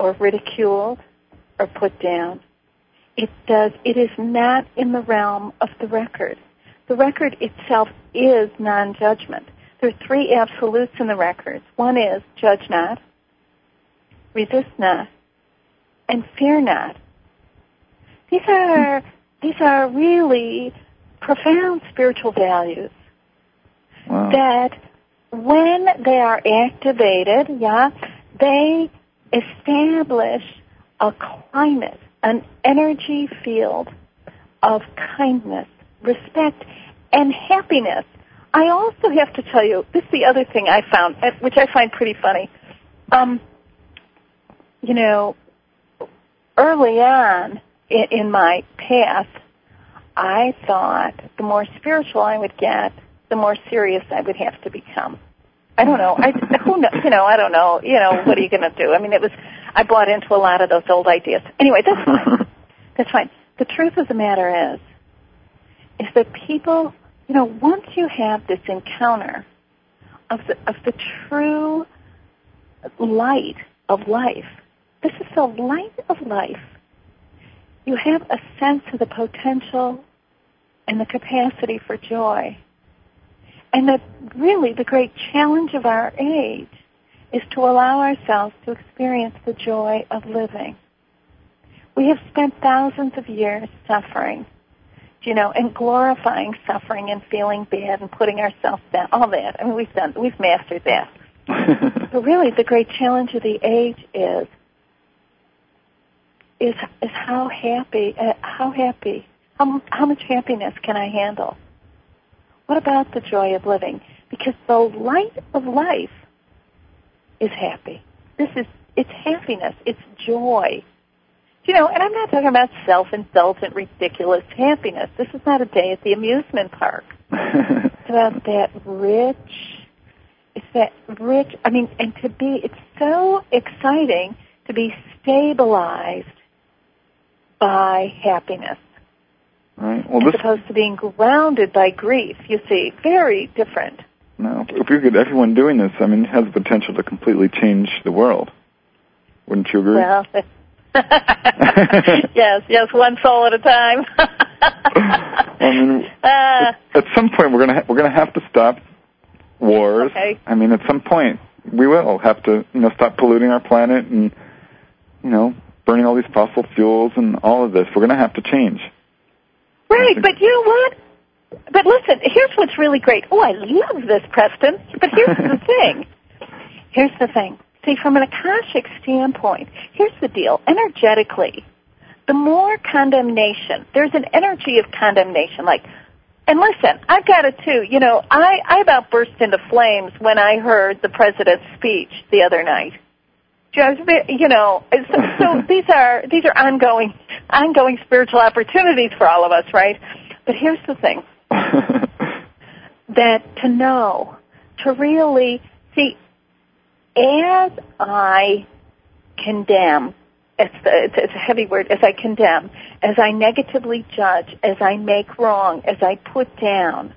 S2: or ridiculed or put down. It does. It is not in the realm of the record. The record itself is non-judgment. There are three absolutes in the records. One is judge not, resist not, and fear not. These are these are really profound spiritual values.
S1: Wow.
S2: That when they are activated, yeah, they establish a climate, an energy field of kindness, respect, and happiness. I also have to tell you, this is the other thing I found, which I find pretty funny. Um, you know, early on in, in my path, I thought the more spiritual I would get, the more serious I would have to become. I don't know. I who know, you know, I don't know. You know, what are you going to do? I mean, it was. I bought into a lot of those old ideas. Anyway, that's fine. That's fine. The truth of the matter is, is that people, you know, once you have this encounter of the of the true light of life, this is the light of life. You have a sense of the potential and the capacity for joy. And that really the great challenge of our age is to allow ourselves to experience the joy of living. We have spent thousands of years suffering, you know, and glorifying suffering and feeling bad and putting ourselves down, all that. I mean, we've done, we've mastered that. But really the great challenge of the age is, is, is how happy, uh, how happy, how, how much happiness can I handle? What about the joy of living? Because the light of life is happy. This is, it's happiness. It's joy. You know, and I'm not talking about self-indulgent, ridiculous happiness. This is not a day at the amusement park. It's about that rich, it's that rich, I mean, and to be, it's so exciting to be stabilized by happiness.
S1: Right. Well,
S2: as
S1: this,
S2: opposed to being grounded by grief, you see, very different.
S1: No, if we could, everyone doing this, I mean, it has the potential to completely change the world. Wouldn't you agree?
S2: Well, yes, yes, one soul at a time.
S1: I mean, uh, at some point we're gonna ha- we're gonna have to stop wars.
S2: Okay.
S1: I mean, at some point we will have to, you know, stop polluting our planet and, you know, burning all these fossil fuels and all of this. We're gonna have to change.
S2: Right, but you know what? But listen, here's what's really great. Oh, I love this, Preston. But here's the thing. Here's the thing. See, from an Akashic standpoint, here's the deal. Energetically, the more condemnation, there's an energy of condemnation. Like, and listen, I've got it too. You know, I, I about burst into flames when I heard the president's speech the other night. You know, so, so these are these are ongoing ongoing spiritual opportunities for all of us, right? But here's the thing: that to know, to really see, as I condemn, it's, the, it's, it's a heavy word, as I condemn, as I negatively judge, as I make wrong, as I put down,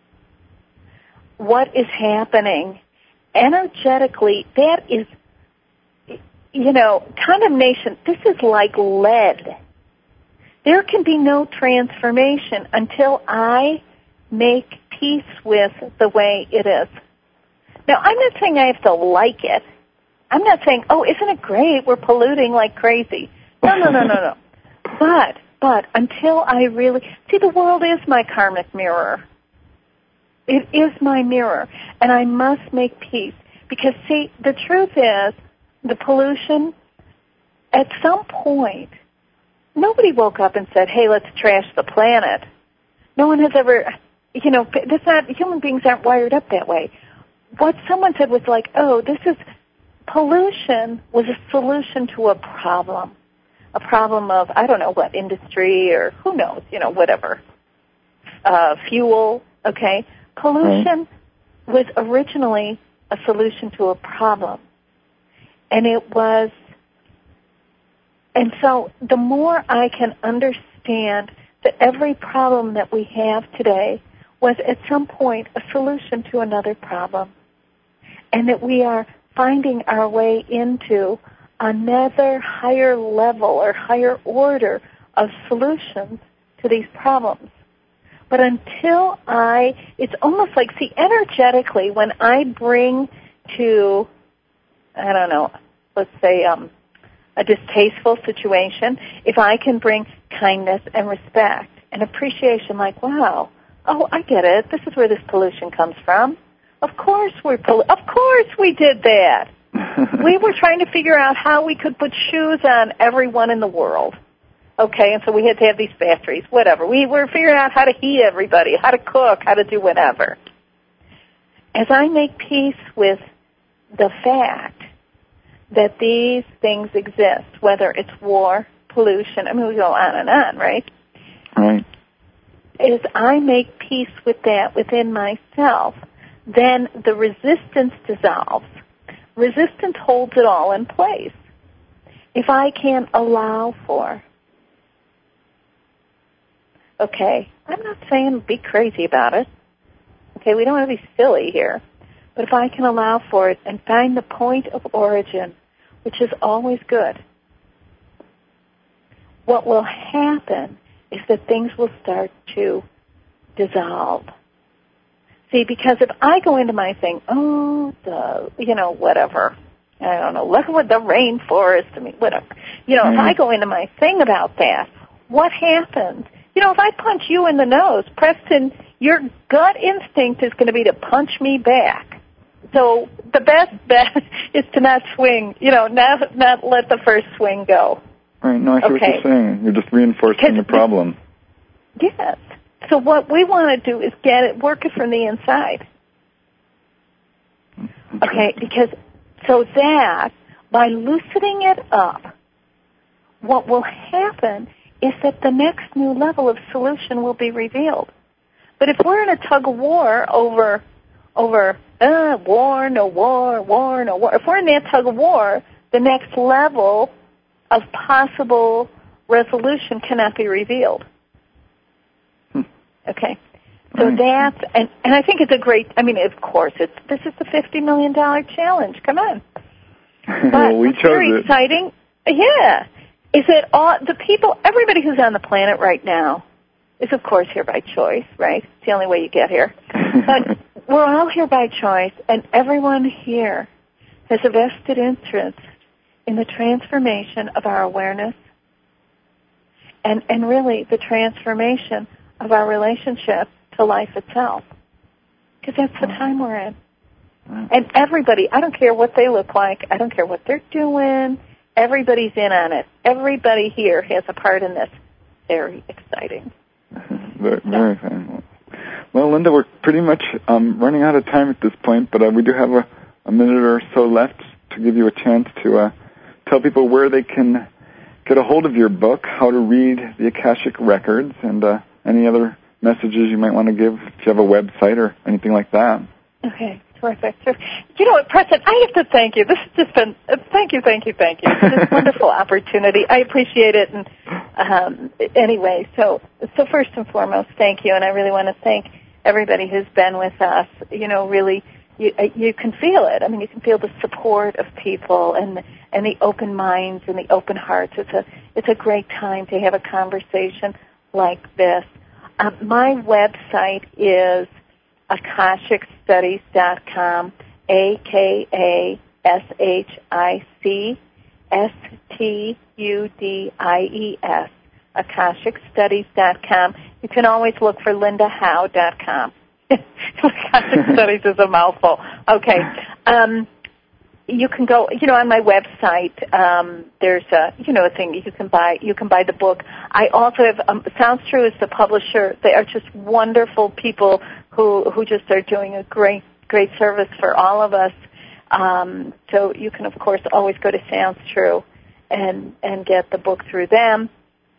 S2: what is happening energetically? That is. You know, condemnation, this is like lead. There can be no transformation until I make peace with the way it is. Now, I'm not saying I have to like it. I'm not saying, oh, isn't it great? We're polluting like crazy. No, no, no, no, no. But, but until I really, see, the world is my karmic mirror. It is my mirror, and I must make peace. Because, see, the truth is, the pollution, at some point, nobody woke up and said, hey, let's trash the planet. No one has ever, you know, that's not, human beings aren't wired up that way. What someone said was like, oh, this is, pollution was a solution to a problem. A problem of, I don't know what, industry or who knows, you know, whatever. Uh, fuel, okay? Pollution mm-hmm. was originally a solution to a problem. And it was, and so the more I can understand that every problem that we have today was at some point a solution to another problem, and that we are finding our way into another higher level or higher order of solutions to these problems. But until I, it's almost like, see, energetically, when I bring to, I don't know, let's say um, a distasteful situation, if I can bring kindness and respect and appreciation, like, wow, oh, I get it. This is where this pollution comes from. Of course we're, pol- of course we did that. We were trying to figure out how we could put shoes on everyone in the world. Okay, and so we had to have these factories, whatever. We were figuring out how to heat everybody, how to cook, how to do whatever. As I make peace with the fact that these things exist, whether it's war, pollution, I mean, we go on and on, right?
S1: Right.
S2: As I make peace with that within myself, then the resistance dissolves. Resistance holds it all in place. If I can allow for, okay, I'm not saying be crazy about it. Okay, we don't want to be silly here. But if I can allow for it and find the point of origin, which is always good, what will happen is that things will start to dissolve. See, because if I go into my thing, oh, the, you know, whatever, I don't know, look at what the rainforest, I mean, whatever. You know, mm-hmm. if I go into my thing about that, what happens? You know, if I punch you in the nose, Preston, your gut instinct is going to be to punch me back. So the best bet is to not swing, you know, not not let the first swing go.
S1: Right, no, I see
S2: okay.
S1: what you're saying. You're just reinforcing the problem.
S2: Yes. So what we want to do is get it, work it from the inside. Okay, because so that by loosening it up, what will happen is that the next new level of solution will be revealed. But if we're in a tug of war over over uh, war, no war, war, no war, if we're in that tug of war, the next level of possible resolution cannot be revealed. Hmm. Okay. So right. that's, and, and I think it's a great, I mean, of course, it's this is the fifty million dollars challenge. Come on. But
S1: well, we
S2: what's
S1: chose
S2: very
S1: it.
S2: exciting, yeah, is that all the people, everybody who's on the planet right now is, of course, here by choice, right? It's the only way you get here. But we're all here by choice, and everyone here has a vested interest in the transformation of our awareness and, and really the transformation of our relationship to life itself. Because that's the time we're in. And everybody, I don't care what they look like, I don't care what they're doing, everybody's in on it. Everybody here has a part in this. Very exciting.
S1: Very, very exciting. Well, Linda, we're pretty much um, running out of time at this point, but uh, we do have a, a minute or so left to give you a chance to uh, tell people where they can get a hold of your book, how to read the Akashic Records, and uh, any other messages you might want to give if you have a website or anything like that.
S2: Okay, terrific. You know what, Preston, I have to thank you. This has just been, uh, thank you, thank you, thank you for this wonderful opportunity. I appreciate it. And um, anyway, so so first and foremost, thank you. And I really want to thank everybody who's been with us. You know, really, you, you can feel it. I mean, you can feel the support of people and and the open minds and the open hearts. It's a it's a great time to have a conversation like this. Uh, my website is akashic studies dot com, A K A S H I C S T U D I E S, akashic studies dot com. You can always look for linda howe dot com. Akashic Studies is a mouthful. Okay. Um, you can go, you know, on my website, um, there's a, you know, a thing you can buy, you can buy the book. I also have, um, Sounds True is the publisher. They are just wonderful people who, who just are doing a great, great service for all of us. Um, so you can, of course, always go to Sounds True and, and get the book through them.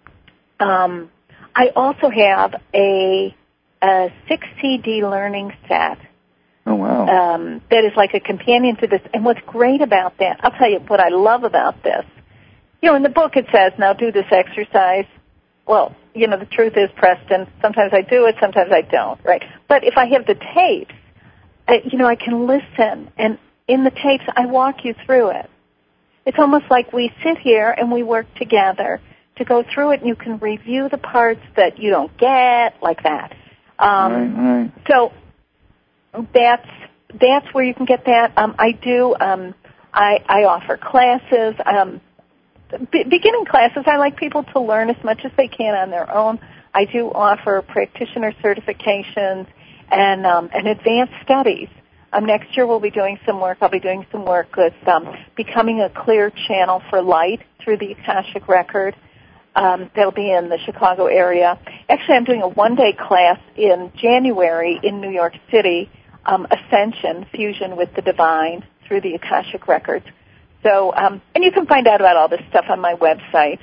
S2: Um, I also have a, a six C D learning set.
S1: Oh, wow.
S2: Um, that is like a companion to this. And what's great about that, I'll tell you what I love about this. You know, in the book it says, now do this exercise. Well, you know, the truth is, Preston, sometimes I do it, sometimes I don't, right? But if I have the tapes, I, you know, I can listen. And in the tapes, I walk you through it. It's almost like we sit here and we work together to go through it, and you can review the parts that you don't get, like that. Um,
S1: right, right.
S2: So that's that's where you can get that. Um, I do. Um, I, I offer classes, um, be, beginning classes. I like people to learn as much as they can on their own. I do offer practitioner certifications and um, and advanced studies. Um, next year we'll be doing some work. I'll be doing some work with um, becoming a clear channel for light through the Akashic Record. Um, that'll be in the Chicago area. Actually, I'm doing a one-day class in January in New York City, um, Ascension, Fusion with the Divine through the Akashic Records. So, um, and you can find out about all this stuff on my website.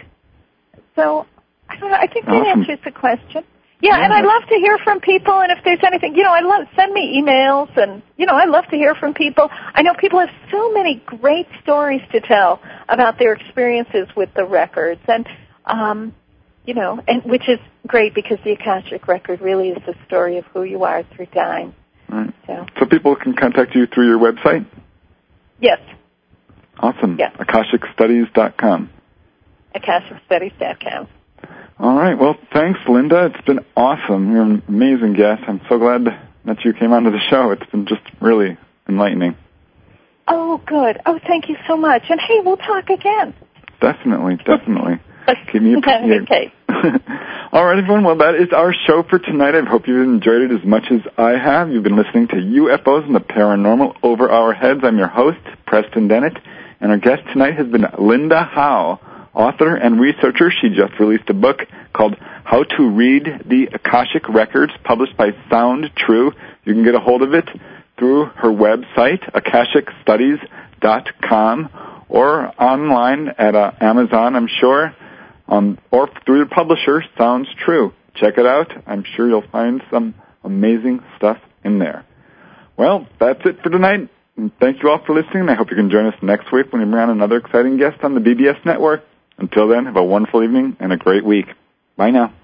S2: So, I don't know, I think that
S1: Awesome.
S2: answers the question. Yeah,
S1: Yeah.
S2: and I love to hear from people, and if there's anything, you know, I love, send me emails, and, you know, I love to hear from people. I know people have so many great stories to tell about their experiences with the records, and, um, you know, and which is great because the Akashic Record really is the story of who you are through time.
S1: Right.
S2: So,
S1: so people can contact you through your website?
S2: yes.
S1: Awesome.
S2: Yeah.
S1: Akashic Studies dot com.
S2: Akashic Studies dot com.
S1: All right. Well, thanks, Linda. It's been awesome. You're an amazing guest. I'm so glad that you came onto the show. It's been just really enlightening.
S2: Oh, good. Oh, thank you so much. And, hey, we'll talk again.
S1: Definitely, definitely. Keep me
S2: okay.
S1: All right, everyone. Well, that is our show for tonight. I hope you enjoyed it as much as I have. You've been listening to U F Os and the Paranormal Over Our Heads. I'm your host, Preston Dennett, and our guest tonight has been Linda Howe, author and researcher. She just released a book called How to Read the Akashic Records, published by Sound True. You can get a hold of it through her website, Akashic Studies dot com, or online at uh, Amazon, I'm sure, um, or through the publisher, Sounds True. Check it out. I'm sure you'll find some amazing stuff in there. Well, that's it for tonight. And thank you all for listening. I hope you can join us next week when we bring on another exciting guest on the B B S Network. Until then, have a wonderful evening and a great week. Bye now.